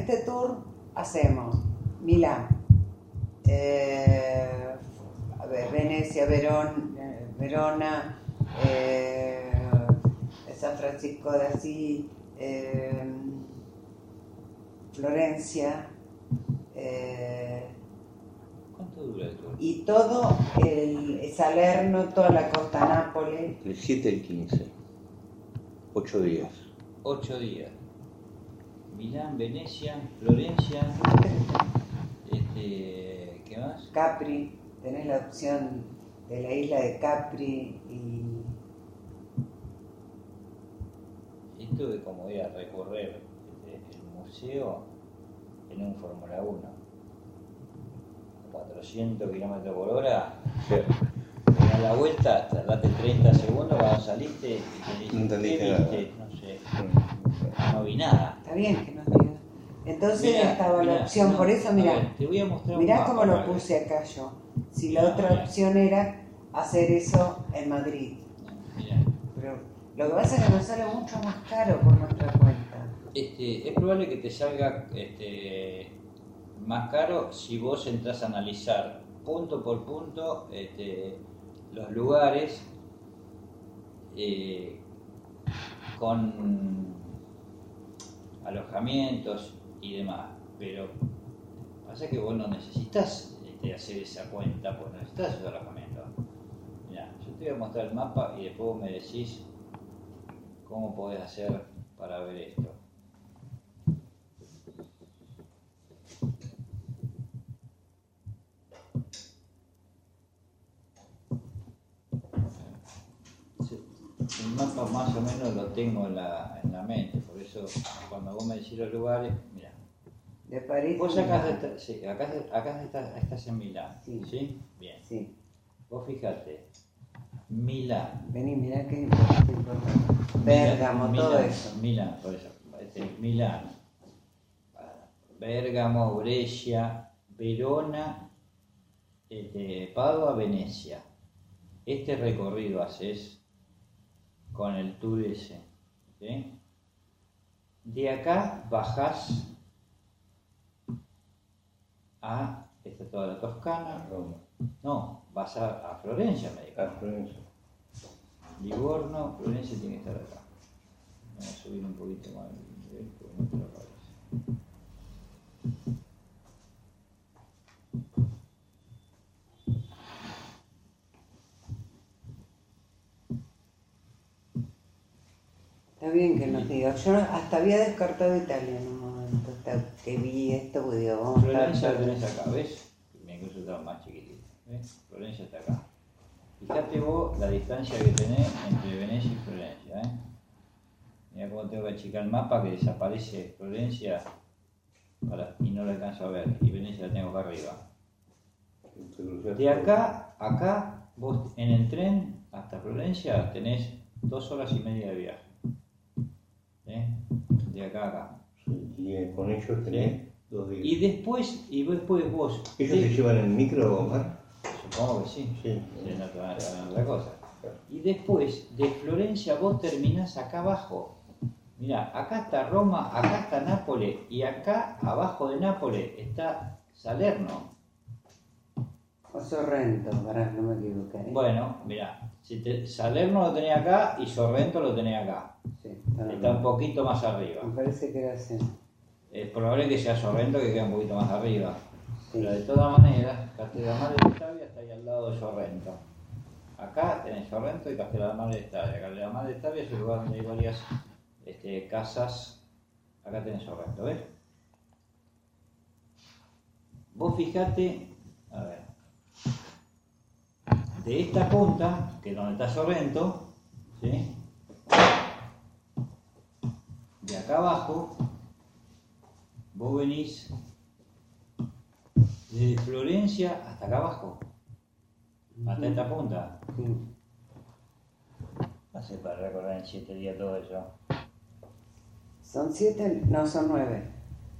este tour hacemos Milán, a ver, Venecia, Verona, San Francisco de Asís, Florencia, ¿Cuánto dura el tour? y todo el Salerno, toda la costa Nápoles. Del 7 al 15. 8 días. 8 días. Milán, Venecia, Florencia, ¿qué más? Capri, tenés la opción de la isla de Capri y Esto de como ir a recorrer el museo en un Fórmula 1. 400 km por hora. Sí. A la vuelta, tardaste 30 segundos cuando saliste y te dicen, No entendiste ¿qué nada. viste? No sé, no vi nada. está bien que nos digas. Entonces Mirá, estaba la mirá, opción, no, por eso a mirá, ver, te voy a mostrar mirá un cómo mapa, lo Mario. puse acá yo. Si la Mirá, otra mirá. opción era hacer eso en Madrid. Mirá, Pero lo que pasa es que nos sale mucho más caro por nuestra cuenta. es probable que te salga más caro si vos entras a analizar punto por punto los lugares con alojamientos y demás, pero pasa que vos no necesitas hacer esa cuenta, porque no necesitas esos alojamientos. Mirá, yo te voy a mostrar el mapa y después vos me decís cómo podés hacer para ver esto. El mapa más o menos lo tengo en la mente, por eso cuando vos me decís los lugares, mira. De París. Vos a acá, Milán. sí, estás en Milán, Sí. ¿sí? Bien. Sí. Vos fíjate, Milán. Vení, mirá qué importante. Bérgamo, todo Milán, eso. Milán, por eso. Milán, Bérgamo, Brescia, Verona, Padua, Venecia. Este recorrido haces con el tour ese, ¿sí? De acá bajás a toda la Toscana. Roma. No, vas a Florencia, me dijo. Florencia. Livorno, Florencia tiene que estar acá. Vamos a subir un poquito más el nivel porque no te lo parece. Está bien que nos diga. Yo hasta había descartado Italia en un momento. Hasta que vi esto, pues digo, vamos a Florencia estar. la tenés acá, ¿ves? Me incluso está más chiquitito, ¿ves? Florencia está acá. Fíjate vos la distancia que tenés entre Venecia y Florencia, ¿eh? Mirá cómo tengo que achicar el mapa que desaparece Florencia y no lo alcanzo a ver. Y Venecia la tengo acá arriba. De acá, vos en el tren hasta Florencia tenés 2 horas y media de viaje. De acá a acá. Sí, y con ellos tenés 2 días. Y después vos. ¿Ellos se llevan el micro, Omar? Supongo que sí. Sí. No te van a ganar otra cosa. Y después de Florencia vos terminás acá abajo. Mirá, acá está Roma, acá está Nápoles y acá abajo de Nápoles está Salerno. O Sorrento, pará, no me equivoqué. Bueno, mirá, Salerno lo tenés acá y Sorrento lo tenés acá. Sí, Está un poquito más arriba. me parece que era así. Es probable que sea Sorrento que quede un poquito más arriba. Sí. Pero de todas maneras, Castellammare de Stabia está ahí al lado de Sorrento. Acá tenés Sorrento y Castellammare de Stabia. Castellammare de Stabia es el lugar donde hay varias casas. Acá tenés Sorrento, ¿ves? Vos fijate, a ver, de esta punta, que es donde está Sorrento, ¿sí? De acá abajo, vos venís desde Florencia hasta acá abajo, hasta esta punta. Sí. Hace para recorrer en 7 días todo eso. ¿Son 7? No, son 9.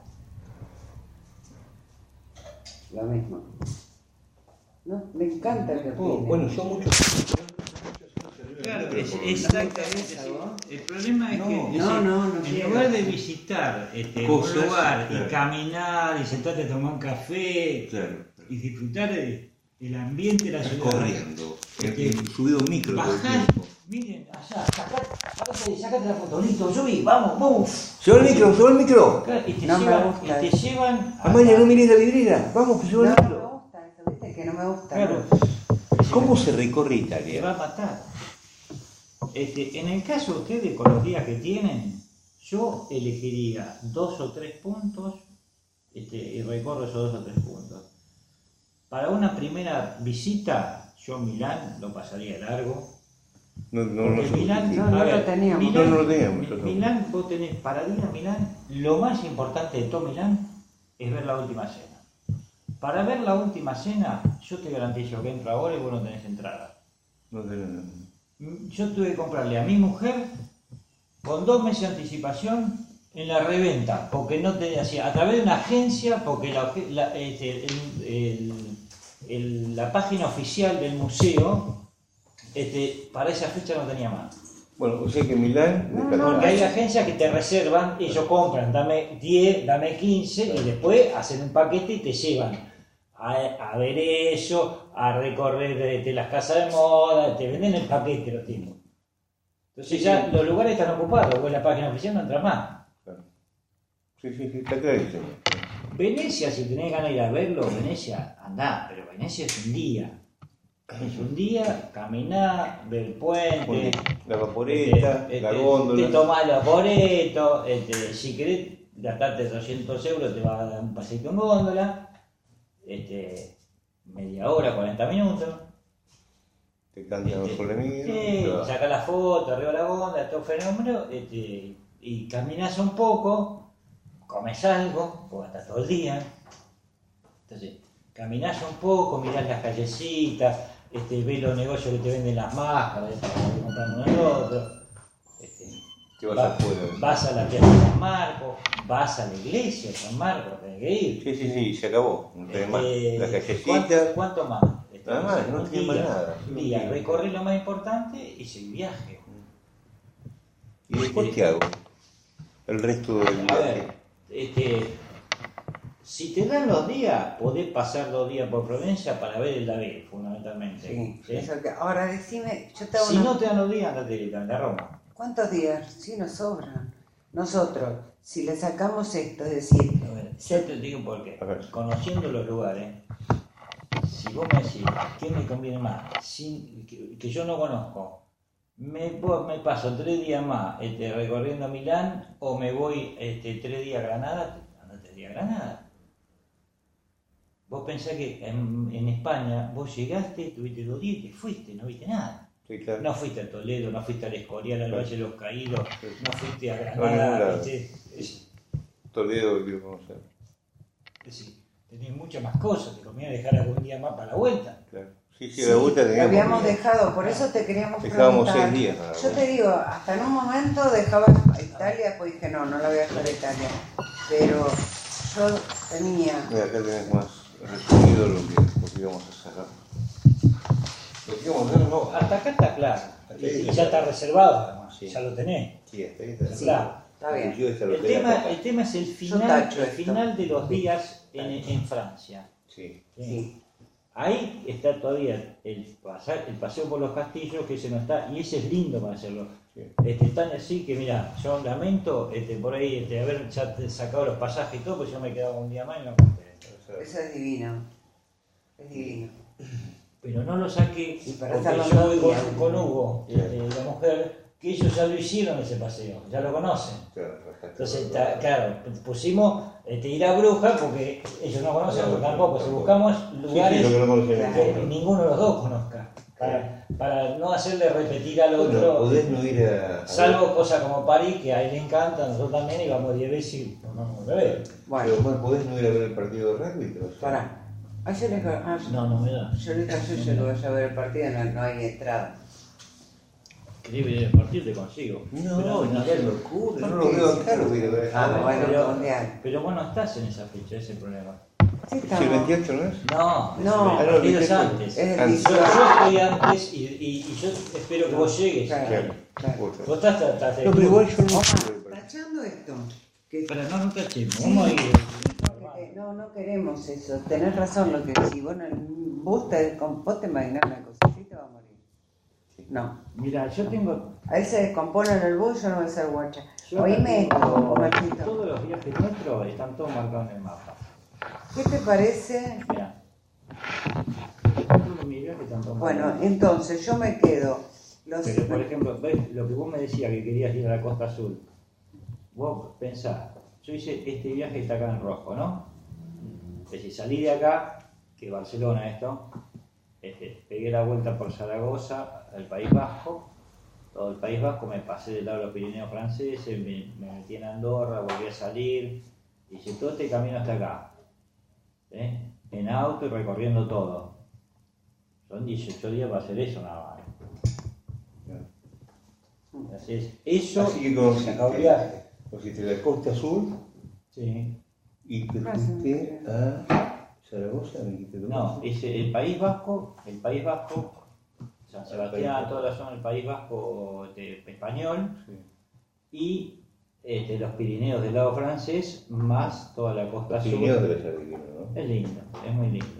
Lo mismo. No, me encanta el que tiene. Bueno, son muchos. Claro, micro es por- exactamente. ¿No te Sí. vos? El problema es No, que no en quiero. lugar de visitar un Cosas, lugar claro. y caminar y sentarte a tomar un café Claro. y disfrutar del ambiente de la Estás ciudad, corriendo. Este, Subido un micro todo el bajás, tiempo. miren, allá, sacate la foto, listo, subí, vamos. ¡Sube el micro! ¡Sube el micro! Claro, y te No me llevan, gusta y te llevan Amalia, no mires la vidriera. Vamos, que No, sube el no me micro. gusta eso, viste que no me gusta. Claro. ¿Cómo se recorre Te va Italia? a matar. En el caso de ustedes, con los días que tienen, yo elegiría 2 o 3 puntos y recorro esos 2 o 3 puntos. Para una primera visita, yo Milán lo pasaría largo. No Porque se Milán, justifica. no a ver, lo teníamos. Milán, No lo teníamos, nosotros. Milán, vos tenés, para ir a Milán, lo más importante de todo Milán es ver la última cena. Para ver la última cena, yo te garantizo que entro ahora y vos no tenés entrada. No tenemos. Yo tuve que comprarle a mi mujer con 2 meses de anticipación en la reventa, porque no tenía así, a través de una agencia, porque la página oficial del museo para esa fecha no tenía más. Bueno, o sea que Milán... Porque hay agencias que te reservan, ellos compran, dame 10, dame 15 y después hacen un paquete y te llevan a ver eso, a recorrer las casas de moda, te venden el paquete los tipos. Entonces ya los lugares están ocupados, vos en la página oficial no entras más. Claro. Sí, está clarísimo. Venecia, si tenés ganas de ir a verlo, Venecia, andá, pero Venecia es un día. Es un día, caminar, ver el puente, Bueno, la vaporeta, la góndola. te tomás el vaporeto, si querés gastarte 200 euros te va a dar un paseito en góndola, media hora, 40 minutos. Te cantan los problemas. Sacás la foto, arriba de la góndola, todo fenómeno, y caminás un poco, comes algo, porque estás todo el día. Entonces, caminás un poco, mirás las callecitas, ves los negocios que te venden las máscaras, que compran uno al otro. Te vas afuera. Vas a la plaza de San Marcos, vas a la iglesia de San Marcos, tenés que ir. Sí, se acabó. No tenés más. La ¿Cuánto, callecita. cuánto más? Nada más, no tiene más nada. Un día, recorrer lo más importante y seguir viaje. ¿Y después qué hago? El resto del A viaje. ver, si te dan los días, podés pasar 2 días por Provincia para ver el David, fundamentalmente. Sí, ¿sí? eso que- ahora decime, yo te hago Si una- no te dan los días, andate directamente a Roma. ¿Cuántos días? Sí, nos sobran. Nosotros, si le sacamos esto, es decir, A ver, yo te digo por qué. A ver. Conociendo los lugares, si vos me decís, ¿qué me conviene más? Que yo no conozco, me paso 3 días más recorriendo Milán o me voy 3 días a Granada, anda 3 días a Granada. Vos pensás que en España vos llegaste, tuviste 2 días y te fuiste, no viste nada. Sí, claro. No fuiste a Toledo, no fuiste al Escorial, al Valle de los Caídos, no fuiste a No, a ningún Granada. lado. Toledo quiero conocer. Es decir, tenés muchas más cosas, te conviene dejar algún día más para la vuelta. Claro. Sí, la vuelta lo teníamos. habíamos dejado, por eso te queríamos Dejábamos preguntar. 6 días nada Yo más. te digo, hasta en un momento dejaba a Italia, pues dije, no la voy a dejar a Italia. Pero yo tenía... Mira, acá tenés más resumido lo que íbamos a sacar. Lo que íbamos a hacer no. Hasta acá está claro. Hasta Y ahí ya está está claro. reservado, además, Sí. ya lo tenés. Sí, hasta ahí está. Sí, Claro. está bien. Yo esta lo El tenía acá. tema es el Yo tacho esto. final de los días en Francia. Sí. Sí. Ahí está todavía el paseo por los castillos, que ese no está, y ese es lindo para hacerlo. Sí. Están así que, mira, yo lamento por ahí haber ya sacado los pasajes y todo, pues yo me quedaba un día más y no compré. Eso es divino. Es divino. Pero no lo saqué Y para porque hacerlo yo voy en 2 días. con Hugo, la mujer, que ellos ya lo hicieron ese paseo, ya lo conocen. Claro, bajaste. Entonces, claro, pusimos ir a Bruja porque ellos no conocen, nosotros tampoco. Si buscamos lugares Sí, lo que no conocen. que ninguno de los dos conozca, para no hacerle repetir al Bueno, otro. podés no ir a. Salvo cosas como París, que a él le encanta, a nosotros también íbamos 10 veces y no nos bebé. Bueno, Pero bueno, podés no ir a ver el partido de rugby. Te vas a- pará. Yo le No me da. yo le dije a Yuyo, lo voy a ver el partido, no hay entrada. ¿Querés venir a partir? Te consigo. No, Pero qué locura. ¿Por No qué? lo veo acá, lo voy a ver. Ah, bueno, mundial. pero vos no estás en esa fecha, ese es el problema. Sí, ¿Es el 28, no es? No, No. el partido es antes. Es el Antes. Yo 18. estoy antes y yo espero que vos llegues. Claro. Vos estás No, pero igual yo no. Omar, tachando esto. Que Pero no tachemos, sí, vamos a ir. porque no queremos eso. Tenés razón lo que decís. Bueno, vos te imaginás una cosa así, te va a morir. No. Mira, yo tengo. A él se descompone en el bus, yo no voy a ser guacha. Yo Oíme esto, tengo- Omarcito. Todos los viajes nuestros están todos marcados en el mapa. ¿Qué te parece? Mira. Todos mis viajes están todos Bueno, marcados. entonces yo me quedo. Pero, por ejemplo, ¿ves lo que vos me decías que querías ir a la Costa Azul? Vos pensás, yo hice este viaje está acá en rojo, ¿no? Es decir, salí de acá, que Barcelona esto, pegué la vuelta por Zaragoza, al País Vasco, todo el País Vasco, me pasé del lado de los Pirineos franceses, me metí en Andorra, volví a salir, hice todo este camino hasta acá, en auto y recorriendo todo. Son 18 días para hacer eso nada más. Así es. Eso. Así que conociste la Costa Azul Sí. y te fuiste a Zaragoza, me dijiste tú. No, es el País Vasco, San Sebastián, toda la zona del País Vasco español Sí. y los Pirineos del lado francés, más toda la costa Los sur. Pirineos debe ser divino, ¿no? Es lindo, es muy lindo.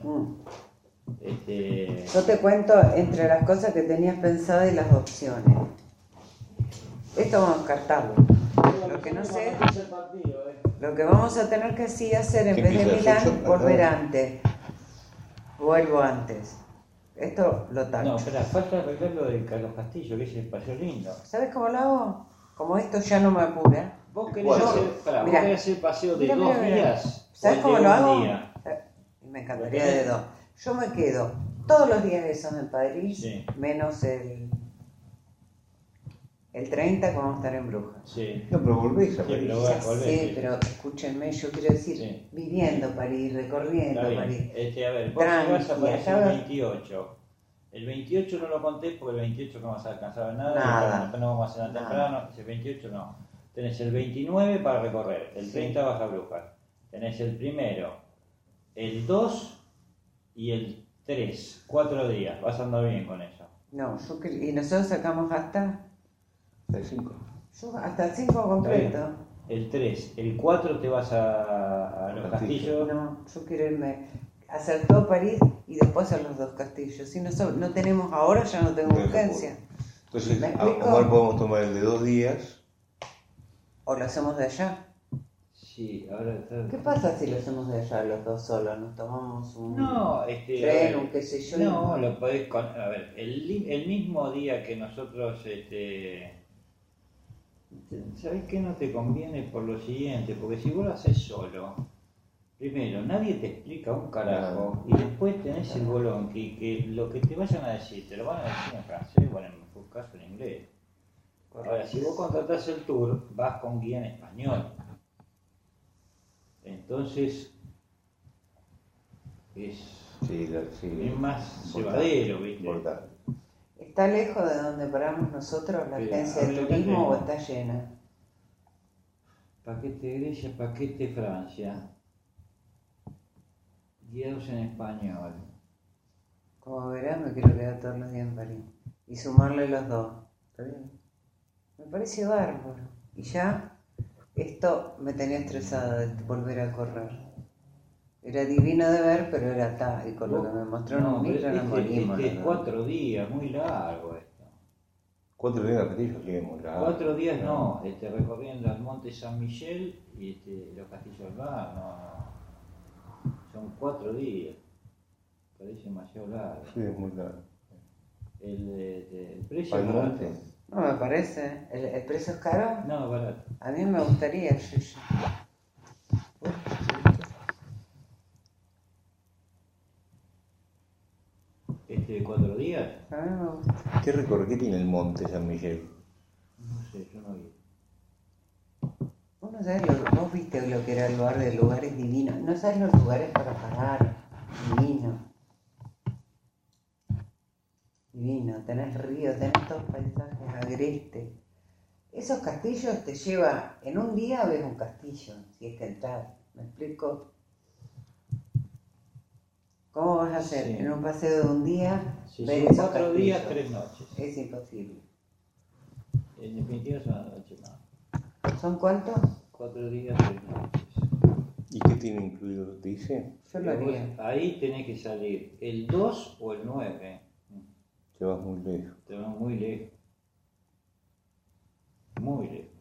Yo te cuento entre las cosas que tenías pensadas y las opciones. Esto vamos a descartarlo. Lo que no sé, lo que vamos a tener que sí hacer en ¿Qué vez de empieza a las Milán, 8? volver antes. Vuelvo antes. Esto lo tacho. No, espera, falta arreglar lo de Carlos Castillo, que es el paseo lindo. ¿Sabes cómo lo hago? Como esto ya no me apura. Vos querés ¿Cuándo? vos Mirá. querés hacer paseo de Mira, 2 mira, mira. días. ¿Sabes o cómo de lo un hago? día. Me encantaría de dos. Yo me quedo todos los días esos en París, Sí. menos el 30 que vamos a estar en Brujas. Sí. No, pero volvés a Sí, París. pero Ya volvés, sé, sí. pero escúchenme, yo quiero decir, Sí. viviendo París, recorriendo Está París. bien. A ver, vos Tranqui, vas a París acá el va- 28. El 28 no lo conté porque el 28 no vas a alcanzar nada. Nada. Después no vamos a hacer nada Nada. temprano. El 28 no. Tenés el 29 para recorrer. El 30 vas a Brujas. Tenés el primero, el 2 y el 3. 4 días. Vas a andar bien con eso. No, y nosotros sacamos hasta El 5. hasta el 5 completo. El 3. El 4 te vas a los Castillo. castillos. No, yo quiero irme a hacer todo París y después a los dos castillos. Si no tenemos ahora, ya no tengo urgencia. Entonces, ¿Me a explico? Omar podemos tomar el de 2 días. O lo hacemos de allá. Sí, ahora está... ¿Qué pasa si lo hacemos de allá los dos solos? Nos tomamos un No, tren, un qué sé yo. No, lo podés a ver, el mismo día que nosotros, ¿sabés qué no te conviene por lo siguiente? Porque si vos lo haces solo, primero, nadie te explica un carajo, y después tenés el bolón, que lo que te vayan a decir, te lo van a decir en francés, bueno, en el mejor caso en inglés. Ahora, si vos contratás el tour, vas con guía en español. Entonces, es más llevadero, ¿viste? Importante. ¿Está lejos de donde paramos nosotros la Sí, agencia de habría turismo que- o está llena? Paquete Grecia, paquete Francia. Guiados en español. Como verás, me quiero quedar todos los días en París. Y sumarle los dos. ¿Está bien? Me parece bárbaro. Y ya, esto me tenía estresada de volver a correr. Era divino de ver, pero era acá. Y con lo que me mostró en un libro nos morimos. Este es ¿no? 4 días, muy largo esto. 4 días de Castillo, sí, muy largo. 4 días no, recorriendo el monte San Michel y los castillos del Bar, no. Son 4 días. Parece demasiado largo. Sí, es muy largo. El precio ¿Al es barato. monte? No me parece. ¿El precio es caro? No, es barato. A mí me gustaría, Yuya. Este de 4 días, A mí me gusta. ¿Qué recorre? ¿Qué tiene el monte San Miguel? no sé, yo no vi. Vos no sabés vos viste lo que era el lugar de lugares divinos. No sabés los lugares para parar. Divino. Divino. Tenés río, tenés todos paisajes agrestes. Esos castillos te lleva, en un día ves un castillo, si es que entras. ¿Me explico? ¿Cómo vas a hacer? Sí. En un paseo de un día, Si ver son esos 4 días, castillos. 3 noches. Es imposible. En definitiva son una noche más. ¿Son cuántos? 4 días, 3 noches. ¿Y qué tiene incluido? ¿Te dice? Yo lo Pero vos haría. ahí tenés que salir el 2 o el 9. Te vas muy lejos. Te vas muy lejos. Muy lejos.